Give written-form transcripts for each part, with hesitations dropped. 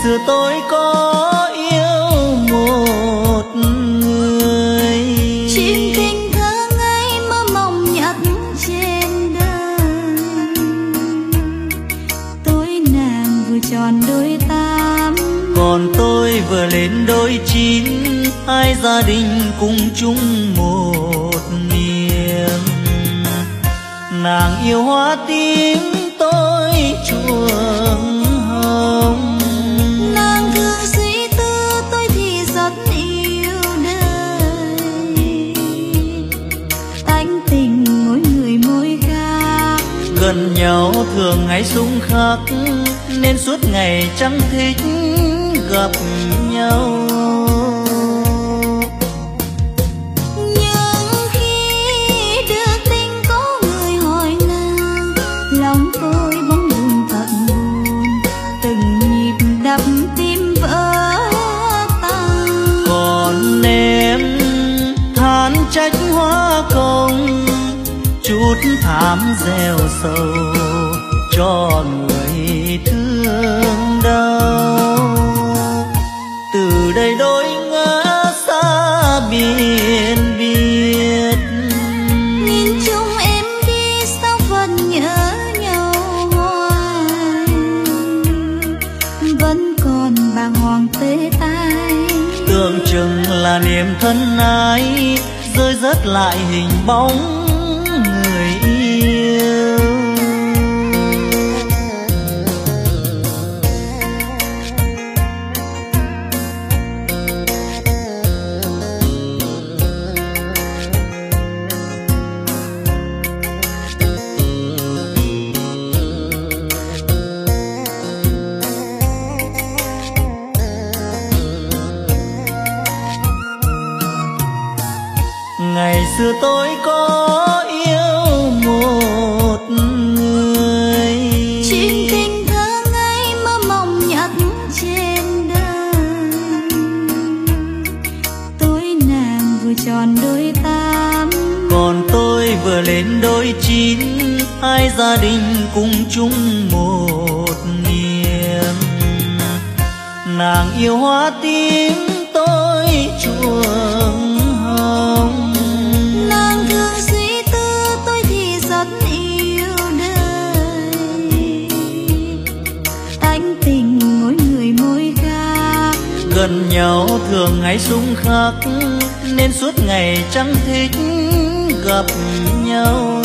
xưa tôi có yêu một người, chuyện tình thơ ngây mơ mộng nhất trên đời. Tôi nàng vừa tròn đôi tám, còn tôi vừa lên đôi chín, hai gia đình cùng chung một niềm. Nàng yêu hoa tím, tôi chuông hồng. nàng thương suy tư, tôi thì rất yêu đời. Tánh tình mỗi người mỗi khác, Gần nhau thường ngày xung khắc, nên suốt ngày chẳng thích gặp nhau. nhưng khi được tình có người hỏi nàng, lòng tôi bỗng buồn thật buồn, từng nhịp đập tim vỡ tan. Còn em than trách hoa công, chút thảm gieo sầu cho người thương đau. Từ đây đôi ngã xa biển biệt, Nhìn chung em đi sao vẫn nhớ nhau hoài, vẫn còn bàng hoàng tê tái. tưởng chừng là niềm thân ái, rơi rớt lại hình bóng người yêu. Ngày xưa tôi có yêu một người, Chuyện tình thơ ngây mơ mộng nhất trên đời. Tôi nàng vừa tròn đôi tám, còn tôi vừa lên đôi chín, hai gia đình cùng chung một niềm. Nàng yêu hoa tím, tôi chuông hồng. nàng thương suy tư, tôi thì rất yêu đời. Tánh tình mỗi người mỗi khác, Gần nhau thường ngày xung khắc, nên suốt ngày chẳng thích gặp nhau.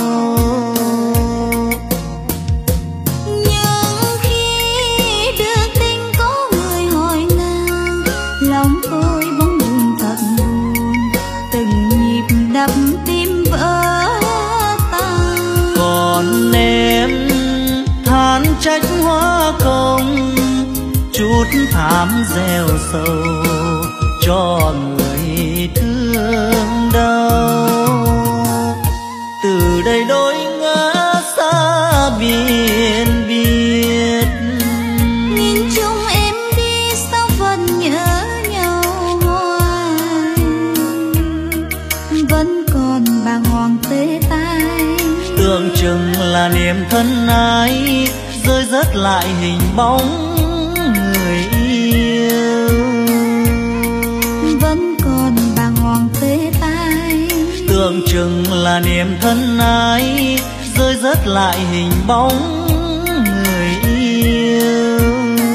nhưng khi được tình có người hỏi nàng, lòng tôi bỗng buồn thật buồn, từng nhịp đập tim vỡ tan. Còn em than trách hoa công, chút thảm gieo sầu cho người thương đau. Từ đây đôi ngã xa biển biệt, Nhìn chung em đi sao vẫn nhớ nhau hoài, vẫn còn bàng hoàng tê tái. tưởng chừng là niềm thân ái, rơi rớt lại hình bóng người yêu. Vẫn còn bàng hoàng tê tái. Tưởng chừng là niềm thân ái, rơi rớt lại hình bóng người yêu.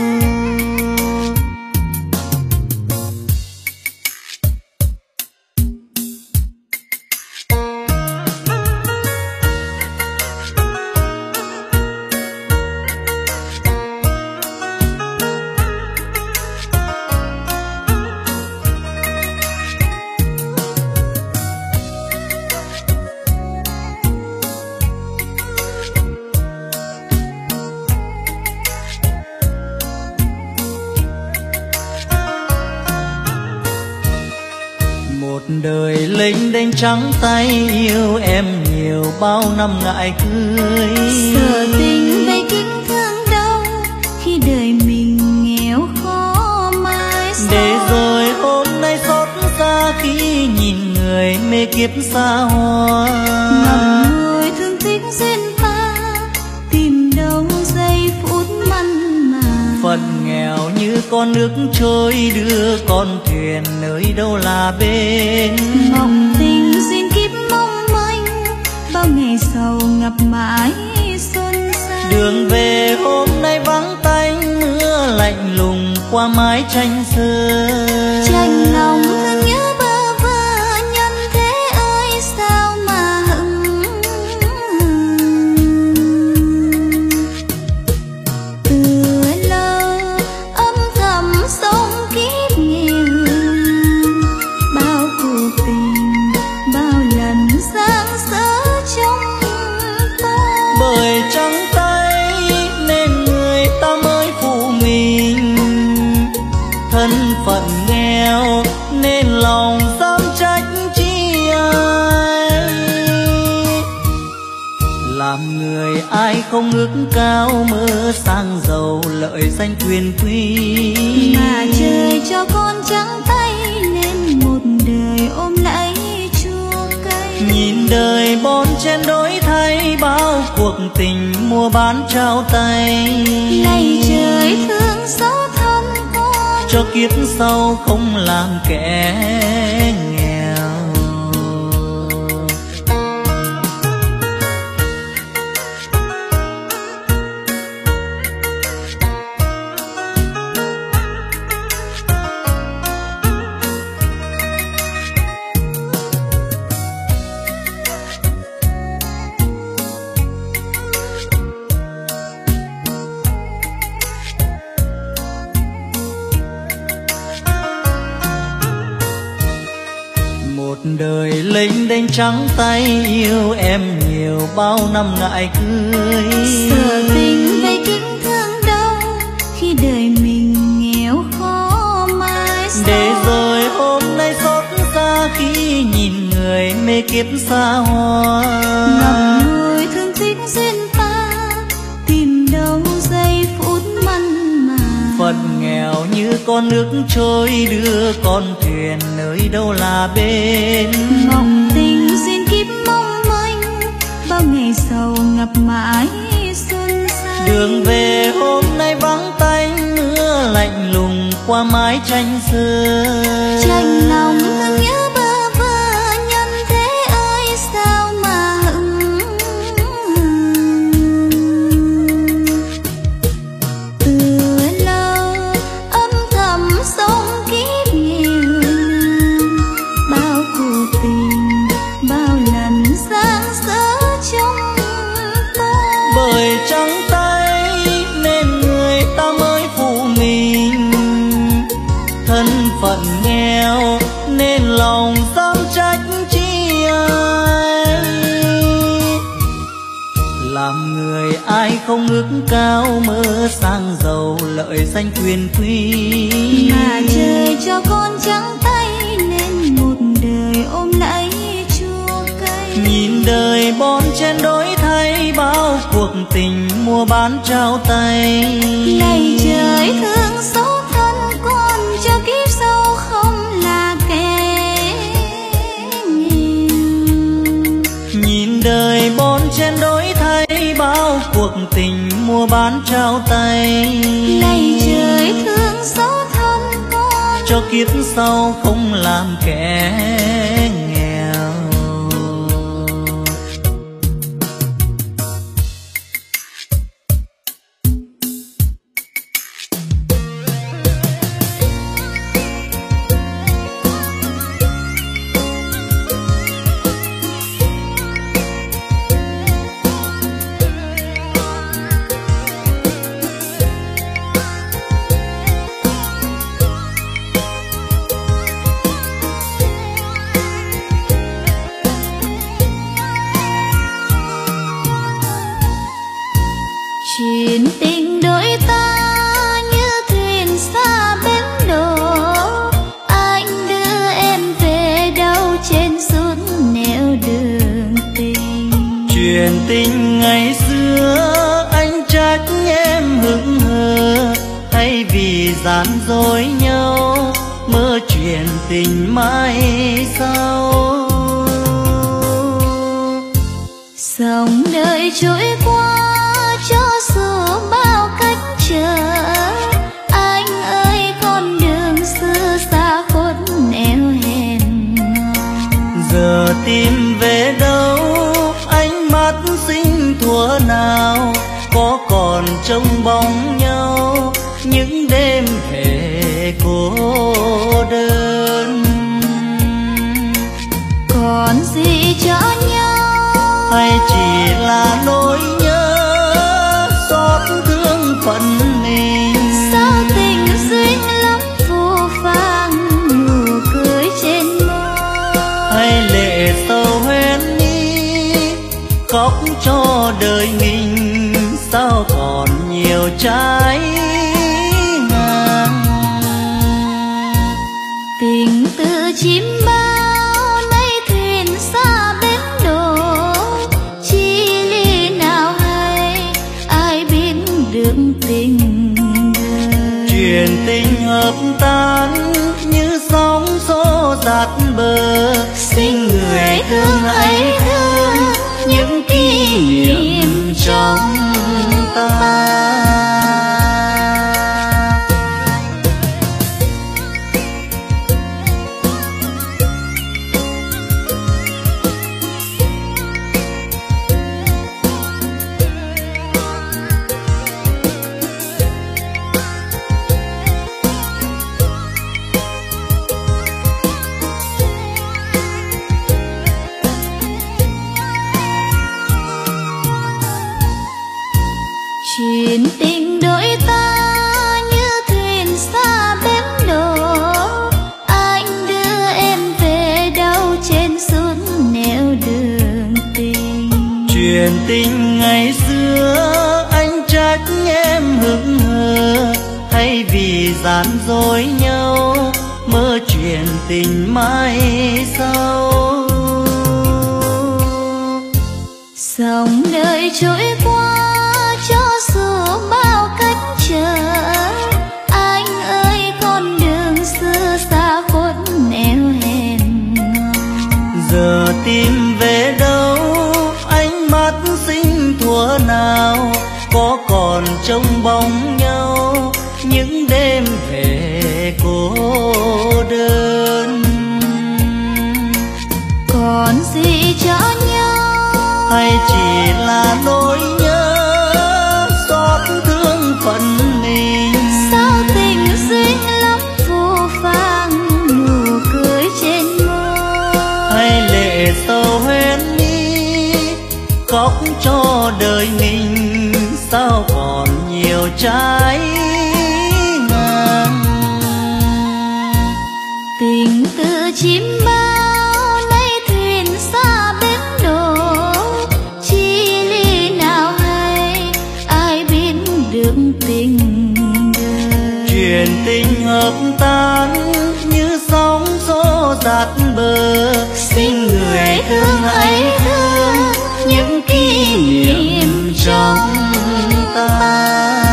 Đời lênh đênh trắng tay, yêu em nhiều bao năm ngại cưới. Sợ tình về kính thương đâu, khi đời mình nghèo khó mãi sau. Để rồi hôm nay xót xa khi nhìn người mê kiếp xa hoa. Ngậm ngùi thương tiếc duyên ta, tìm đâu giây phút mặn mà. Phận nghèo như con nước trôi đưa con thuyền nơi đâu là bên. Mộng tình duyên kiếp mong manh, bao ngày sau ngập mãi xuân xanh. Đường về hôm nay vắng tanh, mưa lạnh lùng qua mái tranh xưa. Tranh lòng thương nhớ bơ vơ, nhân thế ơi sao mà hững. Từ lâu âm thầm sống kiếp nhiều, bao cuộc tình bao lần sáng sớ trong ta. Bởi trắng tay nên người ta mới phụ mình, thân phận nghèo nên lòng dám trách chi ai. Làm người ai không ước cao mơ sang giàu lợi danh quyền quý, mà trời cho con trắng tay nên một đời ôm lấy chua cay. nhìn đời bon chen đổi thay, bao cuộc tình mua bán trao tay. Này trời thương xót thân con, cho kiếp sau không làm kẻ nghèo. Đời lênh đênh trắng tay, yêu em nhiều bao năm ngại cưới. sợ tình gây kính thương đau, khi đời mình nghèo khó mãi sau. Để rồi hôm nay xót xa khi nhìn người mê kiếp xa hoa. ngậm ngùi thương tích duyên ta, tìm đâu giây phút mặn mà. Phận nghèo như con nước trôi đưa con thuyền nơi đâu là bên. Mộng tình duyên kiếp mong manh, bao ngày sau ngập mãi xuân xanh. Đường về hôm nay vắng tanh, mưa lạnh lùng qua mái tranh xưa. Tranh lòng thương nhớ bơ vơ, nhân thế ơi sao mà hững. Từ lâu âm thầm sống kiếp nhiều, bao cuộc tình bao lần sáng sớ trong ta. Bởi trắng tay nên người ta mới phụ mình, thân phận nghèo nên lòng dám trách chi ai. Làm người ai không ước cao mơ sang giàu lợi danh quyền quý, mà trời cho con trắng tay nên một đời ôm lấy chua cay. nhìn đời bon chen đổi thay, bao cuộc tình mua bán trao tay. Này trời thương xót thân con, cho kiếp sau không là kẻ nghèo. Nhìn đời bon chen đổi thay, bao cuộc tình mua bán trao tay. Này trời thương xót thân con, cho kiếp sau không làm kẻ nghèo. chuyện tình đôi ta như thuyền xa bến đò, anh đưa em về đâu trên suốt nẻo đường tình. Chuyện tình ngày xưa anh trách em hững hờ, hay vì gian dối nhau mơ chuyện tình mai sau. Dòng đời trôi qua cho dù bao cách trở, anh ơi tìm về đâu ánh mắt xinh thuở nào, có còn trông bóng nhau những đêm về cô đơn. Còn gì cho nhau hay chỉ là nỗi nhớ xót thương phận mình? sao tình duyên lắm vô vàng nụ cười trên môi, hay lệ sầu hoen mi khóc cho đời mình, sao còn nhiều trái ngang. tình từ chim bao nay thuyền xa bến đổ, chi ly nào hay ai biết được tình đời. Chuyện tình hợp tan như sóng xô dạt bờ, xin người thương hãy thương những kỷ niệm trong ta. Chuyện tình đôi ta như thuyền xa bến đổ, anh đưa em về đâu trên suốt nẻo đường tình. Chuyện tình ngày xưa anh trách em hững hờ, hay vì gian dối nhau mơ chuyện tình mai sau. Dòng đời trôi qua cho dù bao cách trở, anh ơi con đường xưa xa khuất nẻo hẹn ngò. Giờ tìm về đâu ánh mắt xinh thuở nào, có còn trông bóng nhau những đêm về cô đơn. Còn gì cho nhau hay chỉ là nỗi nhớ xót thương phận mình? sao tình duyên lắm vô vàng nụ cười trên môi, hay lệ sầu hoen mi khóc cho đời mình, sao còn nhiều trái ngang. tình từ chim bao nay thuyền xa bến đổ, chi ly nào hay ai biết được tình đời. Chuyện tình hợp tan như sóng xô dạt bờ, xin người thương hãy thương những kỷ niệm trong ta.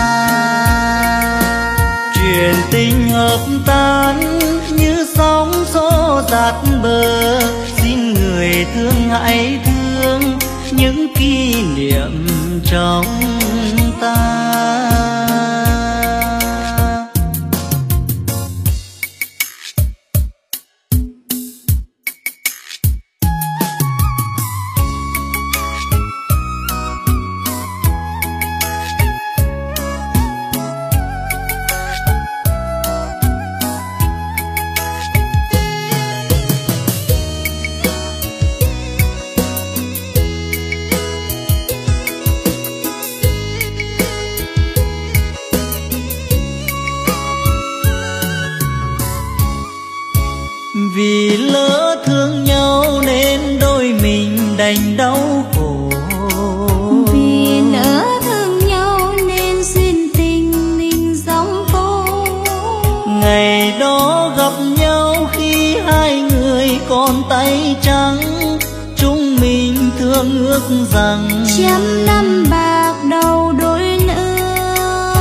Chuyện tình hợp tan như sóng xô dạt bờ, xin người thương hãy thương những kỷ niệm trong ta. Vì lỡ thương nhau nên đôi mình đành đau khổ, vì lỡ thương nhau nên duyên tình mình gióng tố. ngày đó gặp nhau khi hai người còn tay trắng, chúng mình thương ước rằng trăm năm bạc đầu đôi nữa.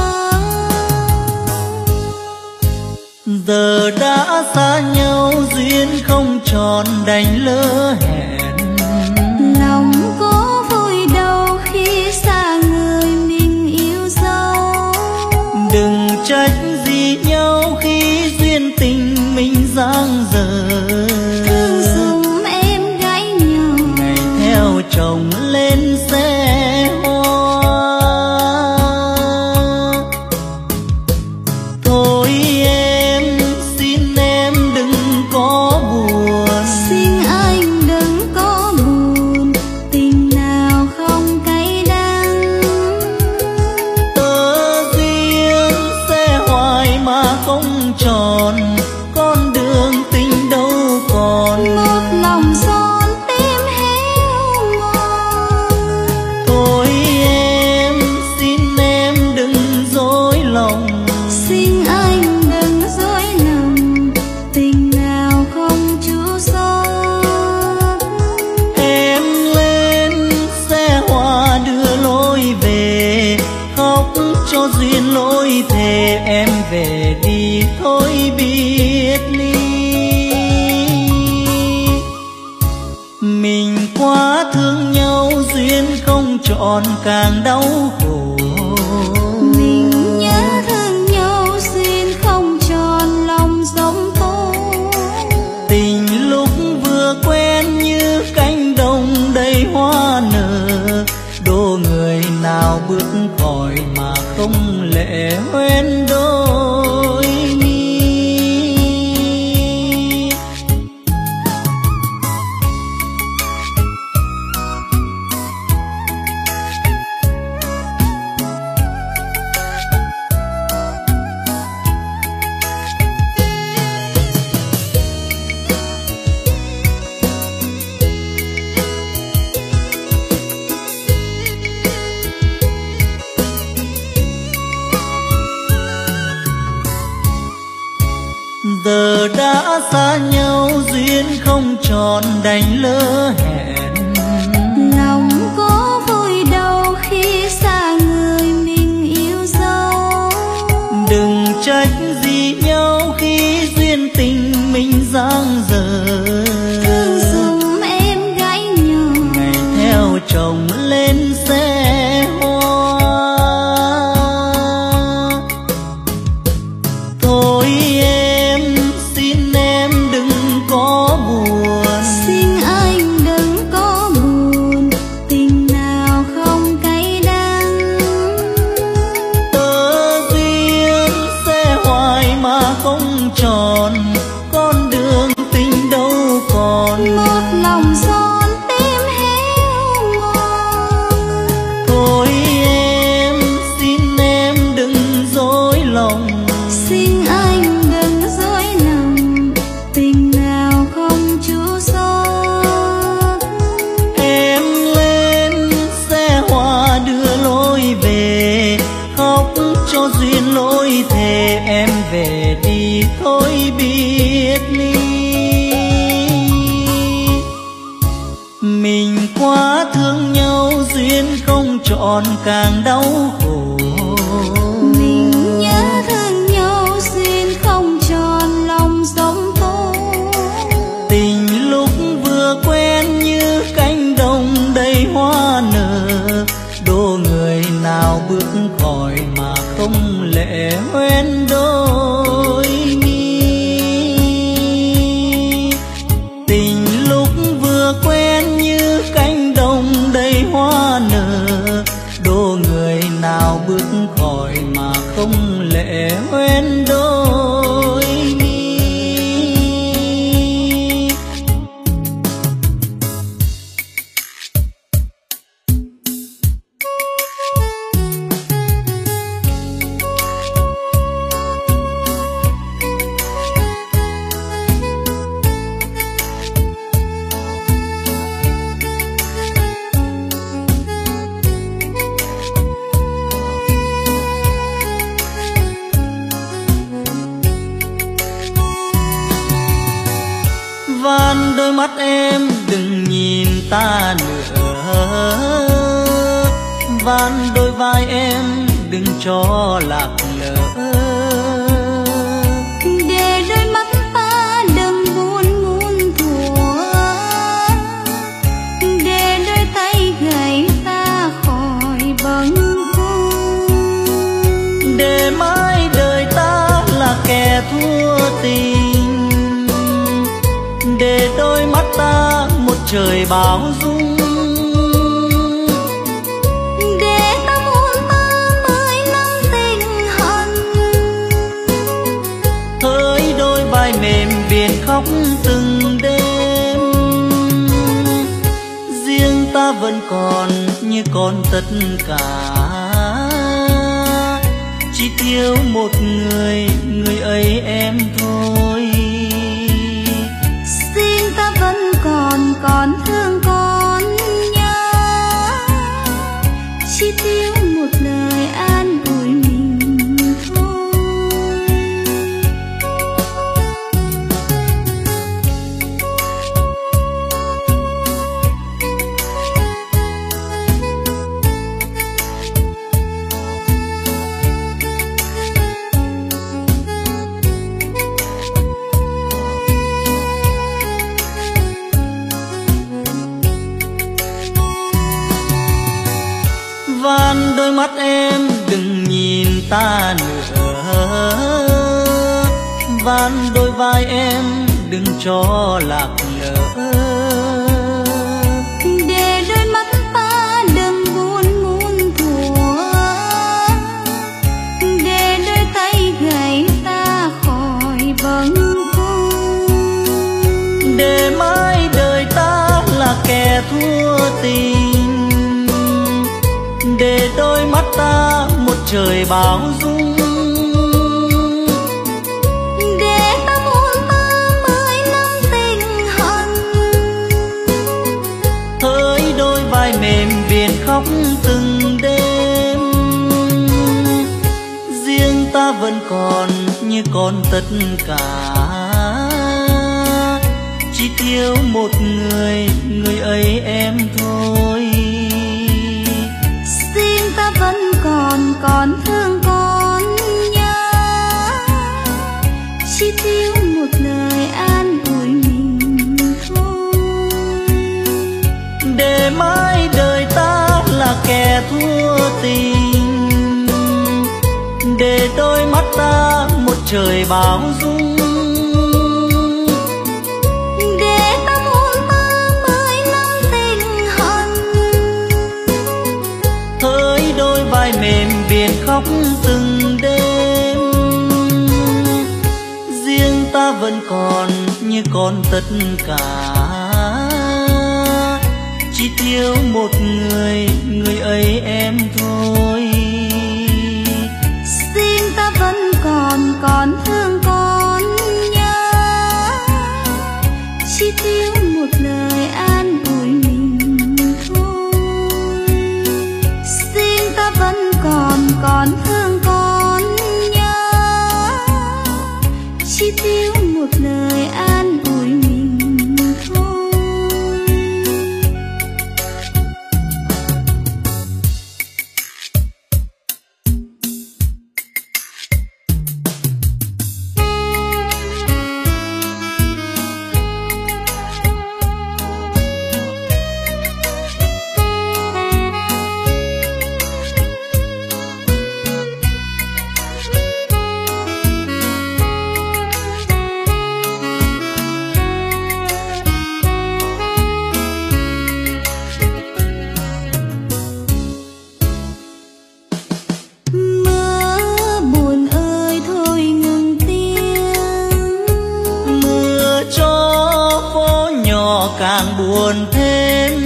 giờ đã xa nhau duyên không tròn đành lỡ hẹn. Lòng có vui đâu khi xa người mình yêu dấu. Đừng trách gì nhau khi duyên tình mình giang dở. Thương dùm em gái tròn càng đau khổ. Mình nhớ thương nhau xin không tròn lòng giống tôi. Tình lúc vừa quen như cánh đồng đầy hoa nở, đố người nào bước khỏi mà không lệ hoen đôi mi. Giờ đã xa nhau duyên không tròn đành lỡ hẹn. Lòng có vui đâu khi xa người mình yêu dấu. Đừng trách gì nhau khi duyên tình mình giang dở. Thương giùm em gái nhỏ ngày theo chồng lên xe hoa. Thôi em xin em đừng có buồn. xin anh đừng có buồn. Tình nào không cay đắng. Tơ duyên sẽ hoài mà không tròn, con đường tình đâu còn. Một lòng son tim héo mòn. Thôi em xin em đừng dối lòng. Xin anh đừng dối lòng. Tình nào không chú xót. Em lên xe hoa đưa lối về, khóc cho duyên lối thề em về đi thôi biết ly. Mình quá thương nhau duyên không tròn càng đau khổ. Mình nhớ thương nhau xin không tròn lòng giống tôi. Tình lúc vừa quen như cánh đồng đầy hoa nở, đố người nào bước khỏi mà không lệ hoen đôi mi. Tình lúc vừa quen như cánh đồng đầy hoa nở, đố người nào bước khỏi mà không lệ hoen đôi mi. Van đôi mắt em đừng nhìn ta nữa, van đôi vai em đừng cho lạc lỡ. Để đôi mắt ta đừng buồn muôn thuở. Để đôi tay gầy ta khỏi bâng khuâng. Để mãi đời ta là kẻ thua tình. Để đôi mắt ta một trời bao dung. Để ta muốn ta mới năm tình hận. Hỡi đôi vai mềm viền khóc từng đêm. Riêng ta vẫn còn như còn tất cả, chỉ thiếu một người, người ấy em thôi. Xin ta vẫn còn thương con nhớ. Chỉ thiếu một lời an ủi mình thôi. ta nữa. Van đôi vai em đừng cho lạc lỡ, để đôi mắt ta đừng buồn muôn thuở, để đôi tay gầy ta khỏi bâng khuâng, để mãi đời ta là kẻ thua tình, để đôi mắt ta một trời bão dung, để ta muôn ta mới lắm tình hận. hỡi đôi vai mềm viền khóc từng đêm, riêng ta vẫn còn như còn tất cả, chỉ thiếu một người, người ấy em thôi. Riêng ta vẫn còn thương con nhớ, chỉ thiếu một lời an ủi mình thôi. Để mãi đời ta là kẻ thua tình, để đôi mắt ta một trời bão dung, để ta muôn ta mới lắm tình hận. hỡi đôi vai mềm viền khóc từng đêm, riêng ta vẫn còn như còn tất cả, chỉ thiếu một người, người ấy em thôi. Riêng ta vẫn còn thương con nhớ, chỉ thiếu một lời an ủi mình thôi. Riêng ta vẫn còn thương con nhớ, chỉ thiếu một lời an ủi mình thôi. Càng buồn thêm,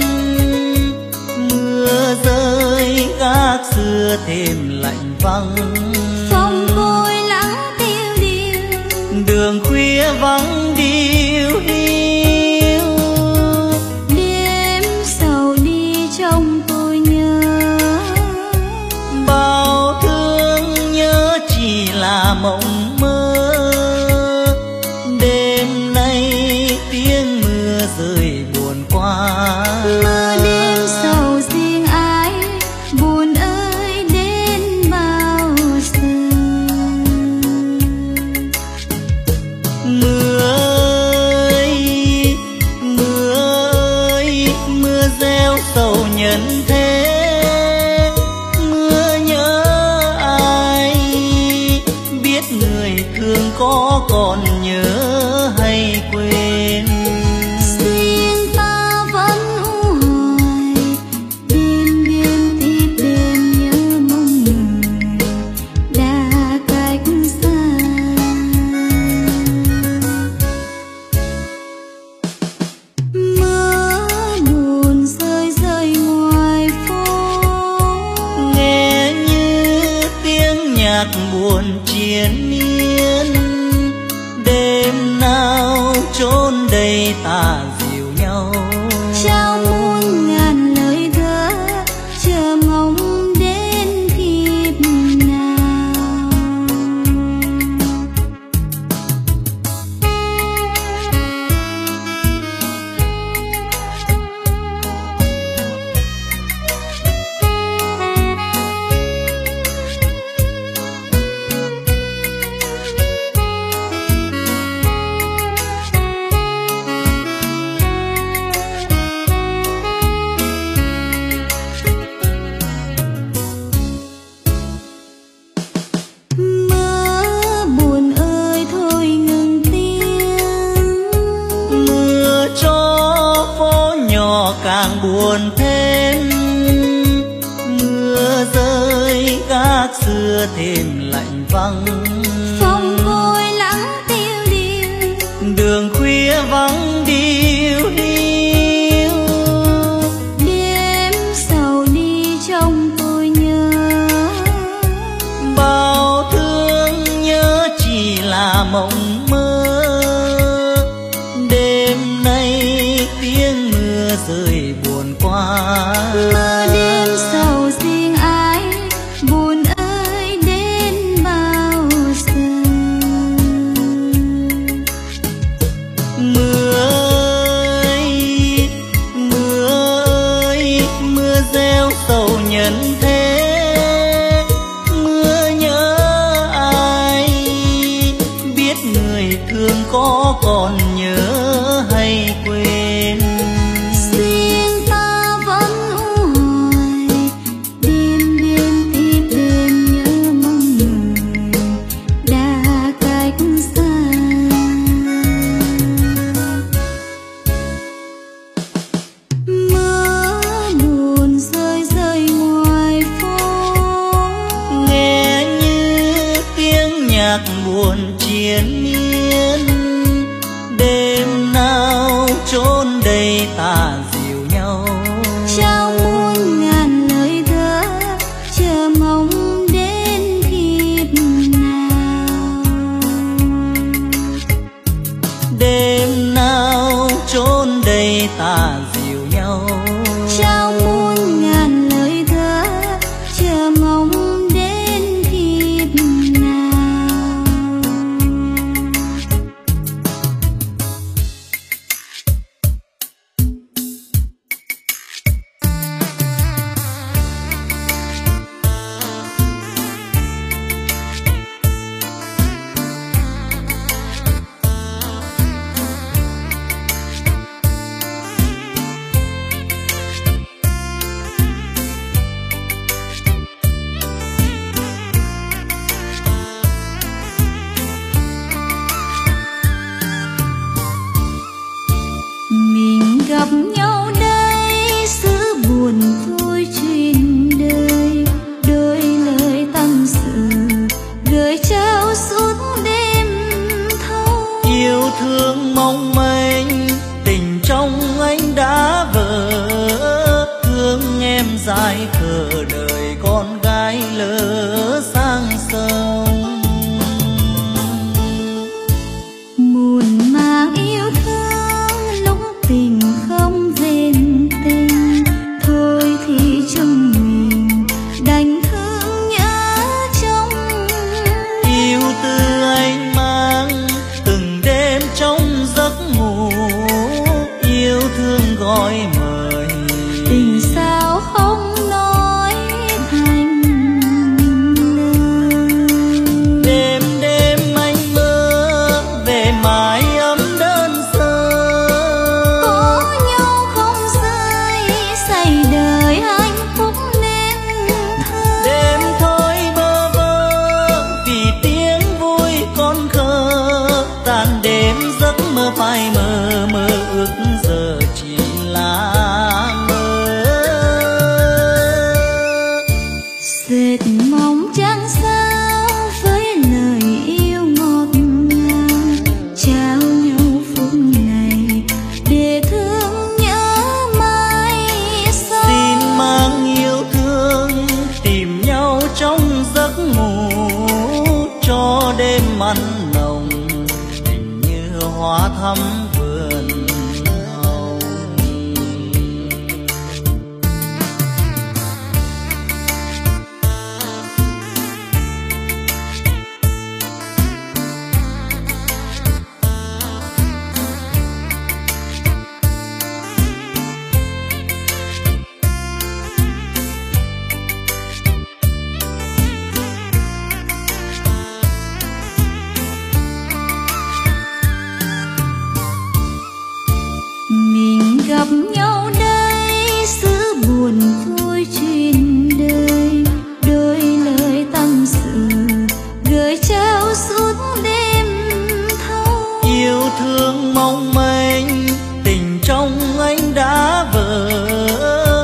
mưa rơi gác xưa thêm lạnh vắng, Phòng tôi lắng tiêu điều, đường khuya vắng điêu hiu. đêm sầu đi trong tôi nhớ, bao thương nhớ chỉ là mộng mơ. Đêm nay tiếng mưa rơi buồn quá, mưa đêm sầu riêng ai, buồn ơi đến bao giờ. Mưa ơi, mưa ơi, mưa gieo sầu nhân thế. Mưa nhớ ai, biết người thương có còn nhớ hay quên. Riêng ta vẫn u hoài, đêm đêm thì đêm nhớ mong người đã cách xa. buồn thêm. Mưa rơi gác xưa thêm lạnh vắng, Phòng vội lắng tiêu điều, đường khuya vắng điêu hiu. đêm sầu đi trong tôi nhớ, Bao thương nhớ chỉ là mộng mơ. Đêm nay tiếng mưa rơi buồn quá. mưa đêm sầu riêng ai, buồn ơi đến bao giờ. Mưa ơi, mưa ơi, mưa reo sầu nhân thế. Mưa nhớ ai, biết người thương có còn nhớ hay quên. Riêng ta vẫn u hoài, đêm đêm tiếp đêm nhớ mong người đã cách xa. Mưa buồn rơi rơi ngoài phố, Nghe như tiếng nhạc buồn triền miên. Đêm nào chốn đây ta dìu nhau, trao muôn ngàn lời thơ chờ mong đến kiếp nào. đêm nào chốn đây ta dìu nhau. Trao muôn ngàn lời thơ chờ mong đến kiếp nào. Mình gặp nhau đây xứ buồn vui chuyện đời, đôi lời tâm sự gửi trao suốt đêm thâu. Yêu thương mong manh, tình trong anh đã vỡ. Thương em dài khờ đời con gái lỡ sang sông. Muôn màng yêu thương lúc tình không vẹn tình, thôi thì trong mình đành thương nhớ trong. Yêu tư anh mang từng đêm trong giấc ngủ, yêu thương gọi mời. Tình sao không nói thành lời. Đêm đêm anh mơ về mái ấm đơn sơ, Có nhau không rơi say đời hạnh phúc nên thơ. đêm thôi bơ vơ vì tiếng vui con khờ. Tàn đêm giấc mơ phai mờ, mơ ước giờ chỉ là mơ. Dệt mong chẳng sao với lời yêu ngọt ngào, trao nhau phút này để thương nhớ mai sau. Xin mang yêu thương tìm nhau trong giấc ngủ, cho đêm mặn nồng tình như hoa thắm vườn hồng. Mình gặp nhau đây xứ buồn vui chuyện đời, đôi lời tâm sự gửi trao suốt đêm thâu. Yêu thương mong manh tình trong anh đã vỡ.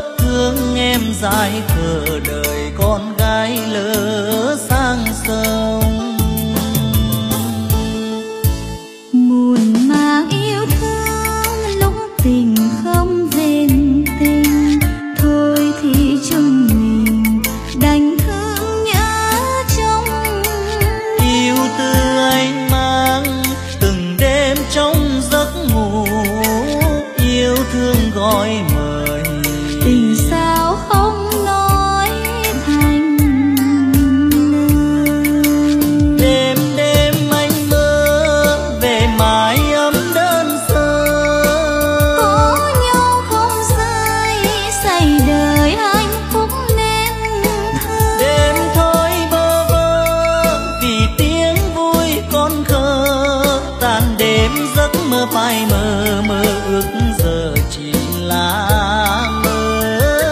mơ phai mơ, mơ ước giờ chỉ là mơ.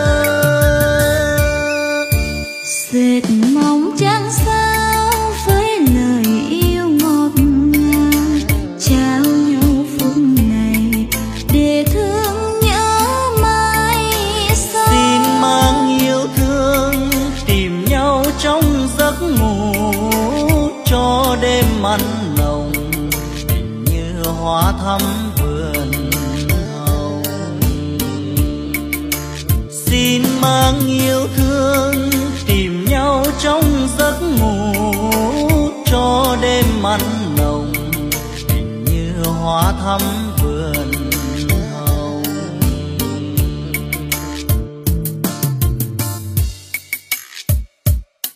Dệt mong chẳng sao với lời yêu ngọt ngào, trao nhau phút này để thương nhớ mai sau. Xin mang yêu thương tìm nhau trong giấc ngủ, cho đêm mặn nồng tình như hoa thắm vườn hồng. Xin mang yêu thương tìm nhau trong giấc ngủ, cho đêm mặn nồng tình như hoa thắm